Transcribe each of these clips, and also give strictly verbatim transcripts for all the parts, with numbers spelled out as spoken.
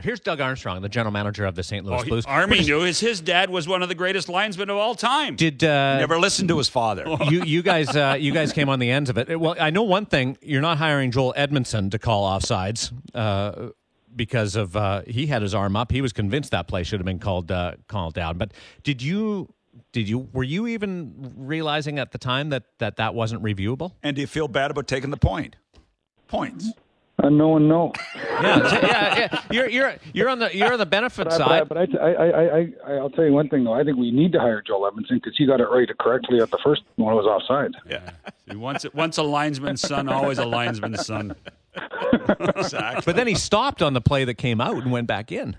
Here's Doug Armstrong, the general manager of the Saint Louis oh, Blues. Army knew his his dad was one of the greatest linesmen of all time. Did uh, Never listened to his father. you you guys uh, you guys came on the ends of it? Well, I know one thing: you're not hiring Joel Edmondson to call offsides uh, because of uh, he had his arm up. He was convinced that play should have been called uh, called down. But did you? Did you were you even realizing at the time that that, that wasn't reviewable? And do you feel bad about taking the point? Points. Uh, no and no. Yeah, so, yeah, yeah. You're you're you're on the you're on the benefit but side. I, but I, but I, I, I, I, I'll tell you one thing though. I think we need to hire Joel Edmondson because he got it right correctly at the first one. It was offside. Yeah. See, once once a linesman's son, always a linesman's son. Exactly. But then he stopped on the play that came out and went back in.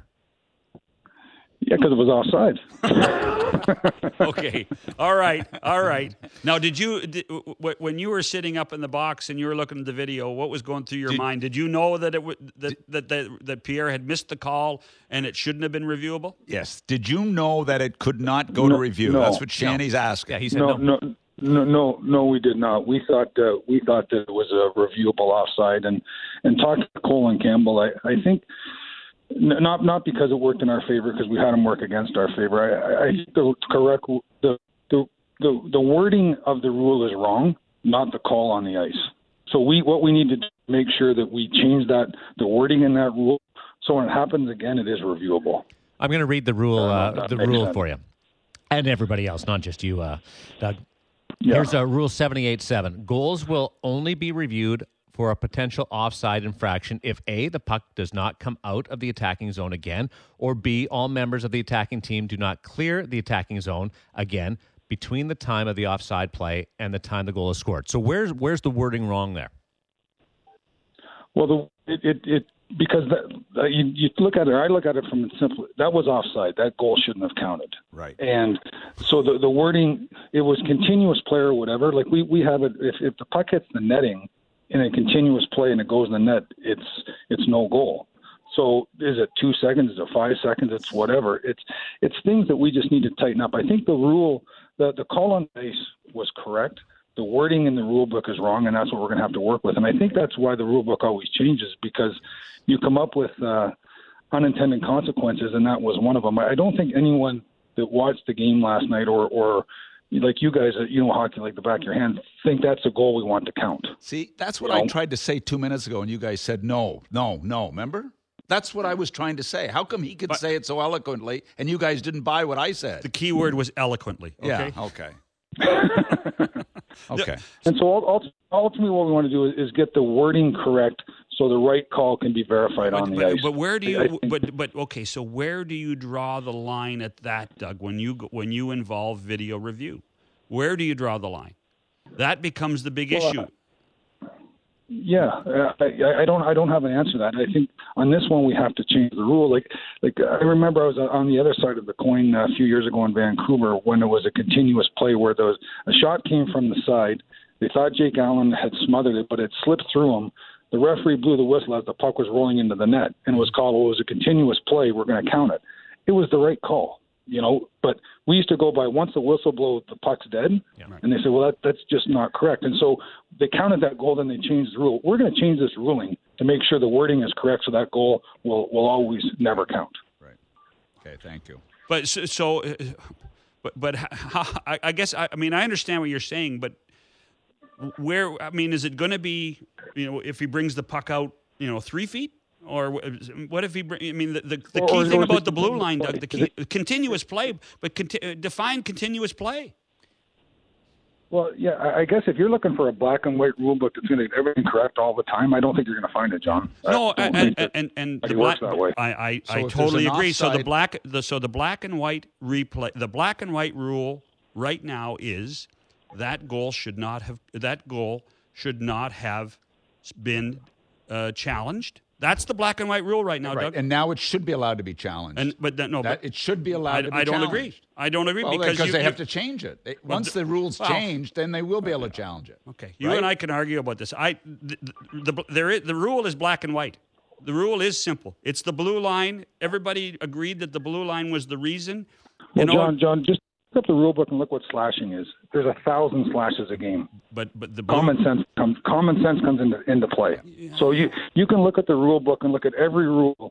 Yeah, because it was offside. Okay. All right. All right. Now, did you did, w- when you were sitting up in the box and you were looking at the video, what was going through your Did- mind? Did you know that it w- that, that that that Pierre had missed the call and it shouldn't have been reviewable? Yes. Did you know that it could not go No, to review? no. That's what Shanny's asking. Yeah, he said No, no. no, no, no, no. We did not. We thought uh, we thought that it was a reviewable offside, and and talked to Cole and Campbell. I, I think n- not not because it worked in our favor, because we had them work against our favor. I, I think the correct the, the the the wording of the rule is wrong, not the call on the ice. So we what we need to do is make sure that we change that the wording in that rule, so when it happens again, it is reviewable. I'm going to read the rule Uh, uh, that the makes rule sense. for you, and everybody else, not just you, uh, Doug. Yeah. Here's uh, Rule seventy-eight seven. Goals will only be reviewed for a potential offside infraction if A, the puck does not come out of the attacking zone again, or B, all members of the attacking team do not clear the attacking zone again between the time of the offside play and the time the goal is scored. So where's where's the wording wrong there? Well, the, it, it, it because that, uh, you, you look at it. I look at it from a simple. That was offside. That goal shouldn't have counted. Right. And so the the wording, it was continuous play or whatever. Like we, we have it. If, if the puck hits the netting in a continuous play and it goes in the net, it's it's no goal. So is it two seconds? Is it five seconds? It's whatever. It's it's things that we just need to tighten up. I think the rule, the the call on ice was correct. The wording in the rule book is wrong, and that's what we're going to have to work with. And I think that's why the rule book always changes, because you come up with uh, unintended consequences, and that was one of them. I don't think anyone that watched the game last night, or, or like you guys, you know hockey like the back of your hand, think that's a goal we want to count. See, that's what You I know? tried to say two minutes ago, and you guys said no, no, no. Remember? That's what I was trying to say. How come he could But- say it so eloquently, and you guys didn't buy what I said? The key word was eloquently. Okay. Yeah. Okay. Okay. And so ult- ultimately what we want to do is, is get the wording correct so the right call can be verified on But, the but, ice. but where do I- you? I think- but but okay. So where do you draw the line at that, Doug? When you go- when you involve video review, where do you draw the line? That becomes the big Well, issue. Yeah, uh, I, I don't. I don't have an answer to that. I think on this one we have to change the rule. Like, like I remember I was on the other side of the coin a few years ago in Vancouver when it was a continuous play where there was a shot came from the side. They thought Jake Allen had smothered it, but it slipped through him. The referee blew the whistle as the puck was rolling into the net, and it was called. Well, it was a continuous play. We're going to count it. It was the right call, you know. But we used to go by once the whistle blows, the puck's dead, Yeah. and they said, well, that, that's just not correct. And so they counted that goal, then they changed the rule. We're going to change this ruling to make sure the wording is correct, so that goal will will always never count. Right. Okay. Thank you. But so, so uh, but but how, I, I guess I, I mean I understand what you're saying, but where I mean, is it going to be, you know, if he brings the puck out, you know, three feet? Or what if he? bring- I mean, the the, the Or- key or- thing or about is the it blue line, Doug, the continuous key, continuous play, but conti- define continuous play. Well, yeah, I I guess if you're looking for a black and white rule book that's going to get everything correct all the time, I don't think you're going to find it, John. No, I don't and think and, that and, and the it works black, that way. I I, So I if there's totally an agree. So the offside- black the so the black and white replay the black and white rule right now is that goal should not have that goal should not have been uh, challenged. That's the black and white rule right now, Right. Doug. And now it should be allowed to be challenged. And but that, no, that, but it should be allowed I, to be I don't challenged. agree. I don't agree Well, because you, they you- have to change it. They- Well, Once the- the rules well- change, then they will be able to challenge it. Okay, you Right? and I can argue about this. I the, the, the there is, the rule is black and white. The rule is simple. It's the blue line. Everybody agreed that the blue line was the reason. You Well, know, John, John, just look up the rule book and look what slashing is. There's a thousand slashes a game. but but the blue, Common sense comes. Common sense comes into into play. So you you can look at the rule book and look at every rule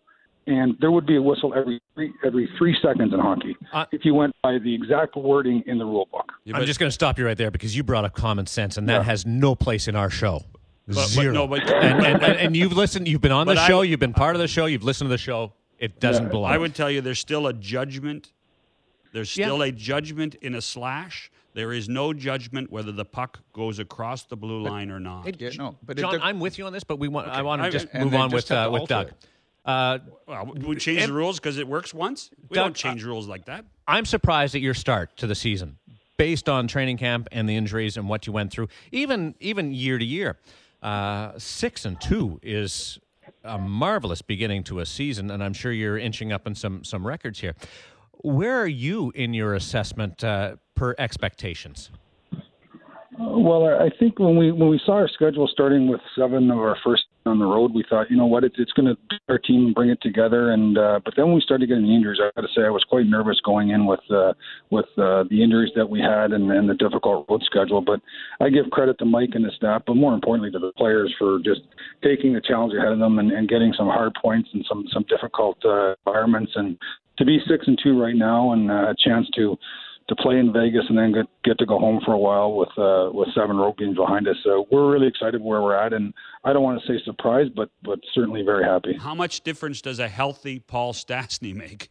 and there would be a whistle every three, every three seconds in hockey uh, if you went by the exact wording in the rule book. Yeah, I'm just going to stop you right there because you brought up common sense, and that Yeah. has no place in our show. But, but Zero. no, but, and, and, and, and you've listened. You've been on the But I- show. You've been part of the show. You've listened to the show. It doesn't Yeah. belong. I would tell you there's still a judgment. There's still Yeah. a judgment in a slash. There is no judgment whether the puck goes across the blue line or not. It- Yeah, no, but John, it, I'm with you on this, but we want. I want to I- just and move they on just with have uh, to with alter Doug. it. Uh, Well, we change and- the rules because it works once. We Doug, don't change rules like that. I'm surprised at your start to the season, based on training camp and the injuries and what you went through, even even year to year. Uh, six and two is a marvelous beginning to a season, and I'm sure you're inching up in some some records here. Where are you in your assessment uh, per expectations? Well, I think when we when we saw our schedule starting with seven of our first on the road, we thought, you know what, it, it's going to be our team and bring it together. And uh, but then when we started getting the injuries, I got to say I was quite nervous going in with uh, with uh, the injuries that we had and, and the difficult road schedule. But I give credit to Mike and the staff, but more importantly to the players for just taking the challenge ahead of them and, and getting some hard points and some some difficult uh, environments. And to be six and two right now and uh, a chance to. to play in Vegas and then get, get to go home for a while with uh, with seven road games behind us. So we're really excited where we're at, and I don't want to say surprised, but but certainly very happy. How much difference does a healthy Paul Stastny make?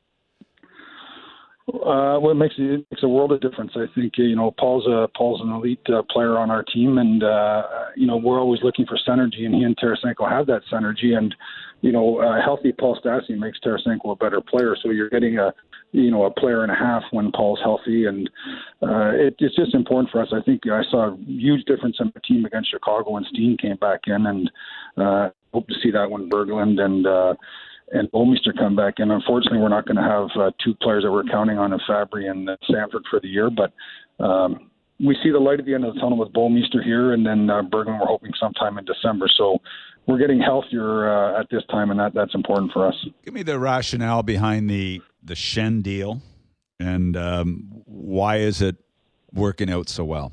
Uh, what makes it, it makes a world of difference. I think you know Paul's a Paul's an elite uh, player on our team, and uh, you know we're always looking for synergy, and he and Tarasenko have that synergy. And you know, a healthy Paul Stastny makes Tarasenko a better player. So you're getting a you know a player and a half when Paul's healthy, and uh, it, it's just important for us. I think I saw a huge difference in the team against Chicago when Steen came back in, and uh, hope to see that when Berglund and. Uh, and Bouwmeester come back in. Unfortunately, we're not going to have uh, two players that we're counting on in Fabry and uh, Sanford for the year, but um, we see the light at the end of the tunnel with Bouwmeester here, and then uh, Berglund we're hoping sometime in December. So we're getting healthier uh, at this time, and that, that's important for us. give me the rationale behind the the Schenn deal, and um, why is it working out so well?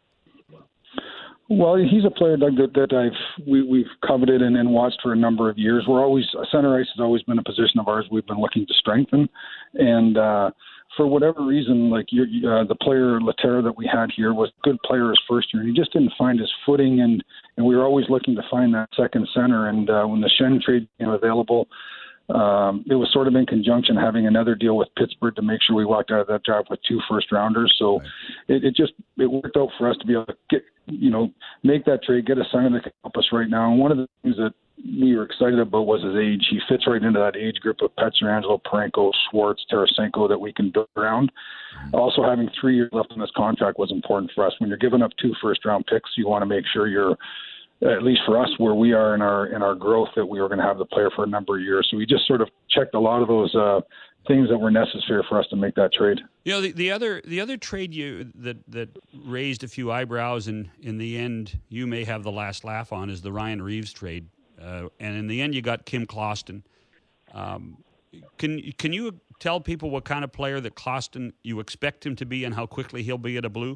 Well, he's a player, Doug, that, that I've we, we've coveted and, and watched for a number of years. We're always center ice has always been a position of ours we've been looking to strengthen, and uh, for whatever reason, like you're, uh, the player Laterra that we had here was a good player his first year, and he just didn't find his footing, and and we were always looking to find that second center. And uh, when the Schenn trade became available. Um, it was sort of in conjunction having another deal with Pittsburgh to make sure we walked out of that job with two first rounders. So Right. it, it just it worked out for us to be able to get you know make that trade, get a center that can help us right now. And one of the things that we were excited about was his age. He fits right into that age group of Pietrangelo, Parenko, Schwartz, Tarasenko that we can build around. Also, having three years left on this contract was important for us. When you're giving up two first round picks, you want to make sure you're at least for us, where we are in our in our growth, that we were going to have the player for a number of years. So we just sort of checked a lot of those uh, things that were necessary for us to make that trade. You know, the, the other the other trade you that that raised a few eyebrows, and in the end, you may have the last laugh on, is the Ryan Reeves trade. Uh, and in the end, you got Kim Kloston. Um, can can you tell people what kind of player that Kloston you expect him to be, and how quickly he'll be at a Blue?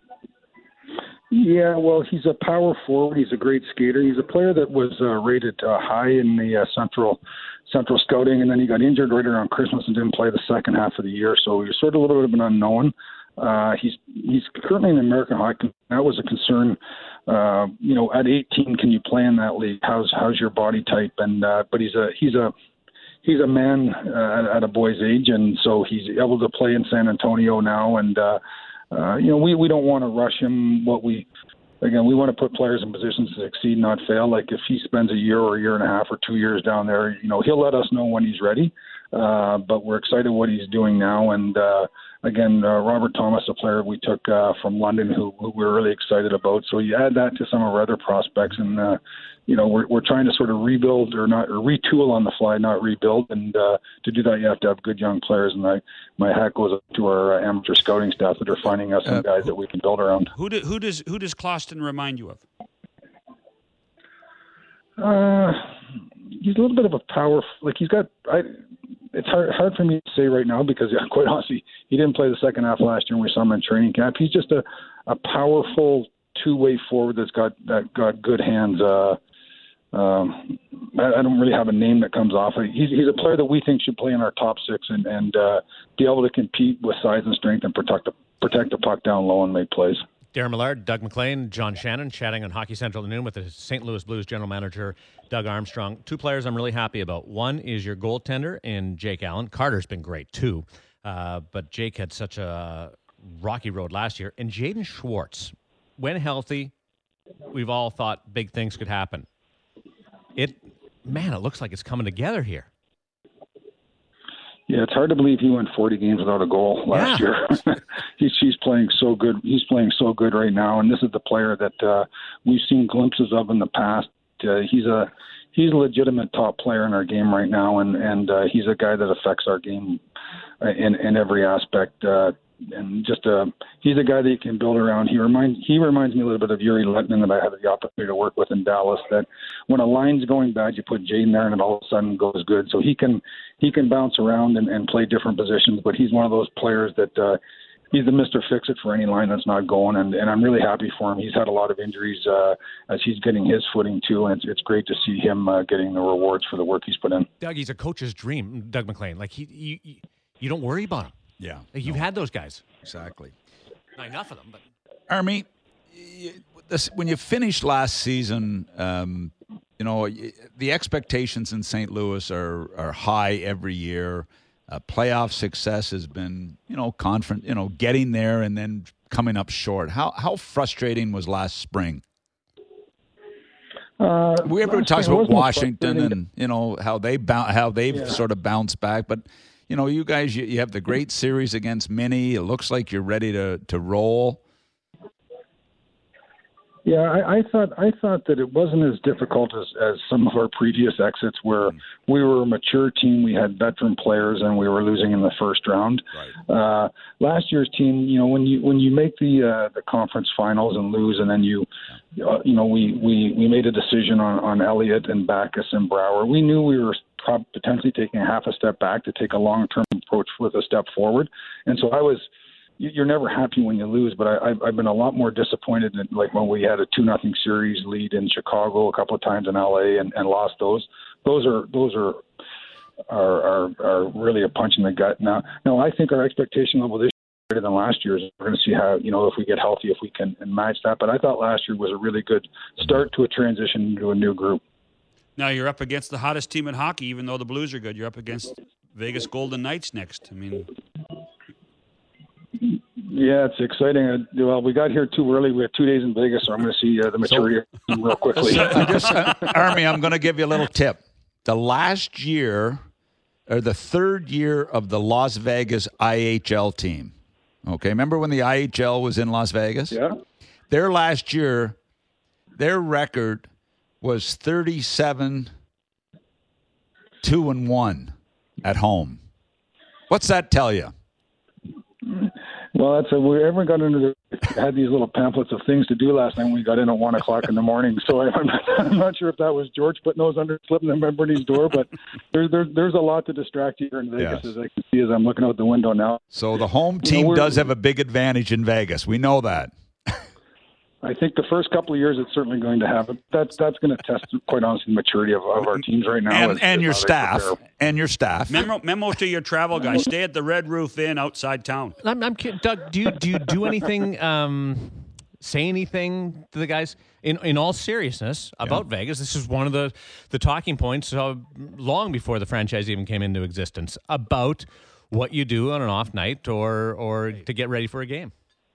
Yeah, well, he's a power forward. He's a great skater. He's a player that was uh, rated uh, high in the uh, central central scouting, and then he got injured right around Christmas and didn't play the second half of the year. So he was sort of a little bit of an unknown. Uh, he's he's currently in the American Hockey. That was a concern. Uh, you know, at eighteen, can you play in that league? How's how's your body type? And uh, but he's a he's a he's a man uh, at a boy's age, and so he's able to play in San Antonio now. And uh, uh, you know, we we don't want to rush him. What we Again, we want to put players in positions to succeed, not fail. Like if he spends a year or a year and a half or two years down there, you know, he'll let us know when he's ready. Uh, but we're excited what he's doing now. And uh, again, uh, Robert Thomas, a player we took uh, from London, who, who we're really excited about. So you add that to some of our other prospects, and uh, you know, we're we're trying to sort of rebuild or not or retool on the fly, not rebuild. And uh, to do that, you have to have good young players. And I, my hat goes up to our uh, amateur scouting staff that are finding us some Uh, guys that we can build around. Who do, who does who does Kloston remind you of? Uh, he's a little bit of a power. Like he's got. I. It's hard hard for me to say right now because, yeah, quite honestly, he didn't play the second half last year, and we saw him in training camp. He's just a, a powerful two way forward that's got that got good hands. Uh, um, I, I don't really have a name that comes off. He's he's a player that we think should play in our top six and and uh, be able to compete with size and strength and protect the protect the puck down low and make plays. Darren Millard, Doug McLean, John Shannon chatting on Hockey Central at noon with the Saint Louis Blues general manager, Doug Armstrong. Two players I'm really happy about. One is your goaltender in Jake Allen. Carter's been great too, uh, but Jake had such a rocky road last year. And Jaden Schwartz, when healthy, we've all thought big things could happen. It, man, it looks like it's coming together here. Yeah, it's hard to believe he went forty games without a goal last Yeah. year. he's he's playing so good. He's playing so good right now, and this is the player that uh, we've seen glimpses of in the past. Uh, he's a he's a legitimate top player in our game right now, and and uh, he's a guy that affects our game in in every aspect. Uh, and just uh, he's a guy that you can build around. He reminds he reminds me a little bit of Yuri Letnin that I had the opportunity to work with in Dallas. That when a line's going bad, you put Jaden there, and it all of a sudden goes good. So he can he can bounce around and, and play different positions. But he's one of those players that uh, he's the Mister Fix-It for any line that's not going. And, and I'm really happy for him. He's had a lot of injuries uh, as he's getting his footing too, and it's, it's great to see him uh, getting the rewards for the work he's put in. Doug, he's a coach's dream, Doug McLean. Like, he, you, you don't worry about him. Yeah. Like, you've no, had those guys. Exactly. Not enough of them, but... Army, you- this, when you finished last season, um, you know, y- the expectations in Saint Louis are, are high every year. Uh, playoff success has been, you know, confident, you know, getting there and then coming up short. How how frustrating was last spring? Uh, We ever last talked year about wasn't Washington frustrating. and, you know, how they bou- how they've Yeah. sort of bounced back, but you know, you guys, you, you have the great series against Minnie. It looks like you're ready to, to roll. Yeah, I, I thought I thought that it wasn't as difficult as, as some of our previous exits, where we were a mature team, we had veteran players, and we were losing in the first round. Right. Uh, last year's team, you know, when you when you make the uh, the conference finals and lose, and then you, uh, you know, we, we, we made a decision on, on Elliott and Backus and Brower. We knew we were prob- potentially taking a half a step back to take a long term approach with a step forward, and so I was. You're never happy when you lose, but I, I've, I've been a lot more disappointed in, like when we had a two nothing series lead in Chicago, a couple of times in L A, and, and lost those. Those are those are, are are are really a punch in the gut. Now, now I think our expectation level this year is greater than last year's. We're going to see how, you know, if we get healthy, if we can match that. But I thought last year was a really good start to a transition into a new group. Now you're up against the hottest team in hockey, even though the Blues are good. You're up against Vegas Golden Knights next. I mean. Yeah, it's exciting. Uh, well, we got here too early. We had two days in Vegas, so I'm going to see uh, the maturity of the team real quickly. I just, uh, Army, I'm going to give you a little tip. The last year, or the third year of the Las Vegas I H L team. Okay, remember when the I H L was in Las Vegas? Yeah. Their last year, their record was thirty-seven, two and one at home. What's that tell you? Well, that's a, we everyone got into the, had these little pamphlets of things to do last night when we got in at one o'clock in the morning. So I, I'm, not, I'm not sure if that was George putting those under slipping them in Bernie's door, but there, there, there's a lot to distract you here in Vegas, Yes. as I can see as I'm looking out the window now. So the home You know, team we're- does have a big advantage in Vegas. We know that. I think the first couple of years it's certainly going to have it. That's that's going to test, quite honestly, the maturity of, of our teams right now. And, as- and as your how they staff. prepare. And your staff. Memo, memo to your travel guys: stay at the Red Roof Inn outside town. I'm, I'm kidding. Doug, do you, do you do anything, um, say anything to the guys? In in all seriousness about Vegas, this is one of the, the talking points uh, long before the franchise even came into existence about what you do on an off night or or to get ready for a game.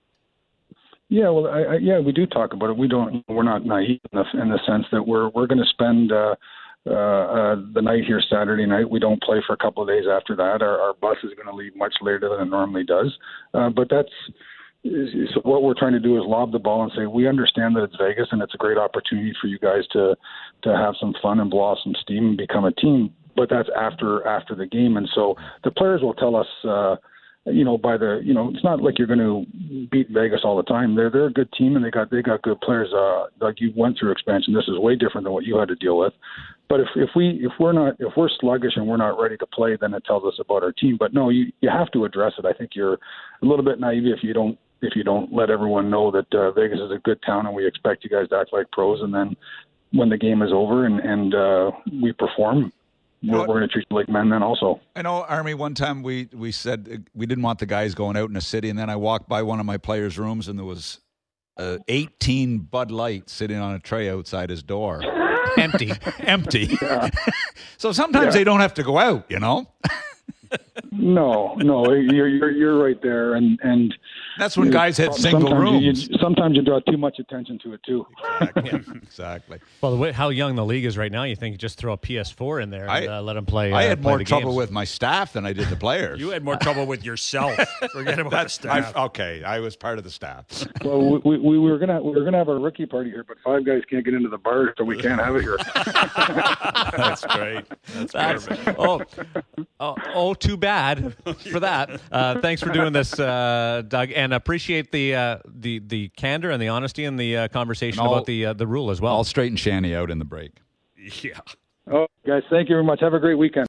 Yeah, well, I, I, yeah, we do talk about it. We don't. We're not naive in the, in the sense that we're we're going to spend uh, uh, uh, the night here Saturday night. We don't play for a couple of days after that. Our, our bus is going to leave much later than it normally does. Uh, but that's so what we're trying to do is lob the ball and say we understand that it's Vegas and it's a great opportunity for you guys to to have some fun and blow off some steam and become a team. But that's after after the game, and so the players will tell us. Uh, You know, by the you know, it's not like you're going to beat Vegas all the time. They're they're a good team and they got they got good players. Uh, like you went through expansion, this is way different than what you had to deal with. But if if we if we're not if we're sluggish and we're not ready to play, then it tells us about our team. But no, you you have to address it. I think you're a little bit naive if you don't if you don't let everyone know that uh, Vegas is a good town and we expect you guys to act like pros. And then when the game is over and and uh, we perform, we're, we're going to treat you like men then also. I know, Army, one time we, we said we didn't want the guys going out in the city, and then I walked by one of my players' rooms, and there was uh, eighteen Bud Light sitting on a tray outside his door. Empty. Empty. Yeah. So sometimes yeah. they don't have to go out, you know? No, no, you're you're you're right there, and and that's when guys had single sometimes rooms. You, sometimes you draw too much attention to it too. Exactly. exactly. Well, the way, how young the league is right now, you think you just throw a P S four in there and I, uh, let them play. Uh, I had play more trouble games. with my staff than I did the players. You had more trouble with yourself. Forget about the staff. I, okay, I was part of the staff. Well, we, we, we were gonna we were gonna have our rookie party here, but five guys can't get into the bar, so we can't have it here. That's great. That's, That's perfect. Oh, oh, oh, too bad for that. Uh, thanks for doing this, uh, Doug, and appreciate the uh, the the candor and the honesty and the uh, conversation about the uh, the rule as well. I'll straighten Shanny out in the break. Yeah. Oh, guys, thank you very much. Have a great weekend.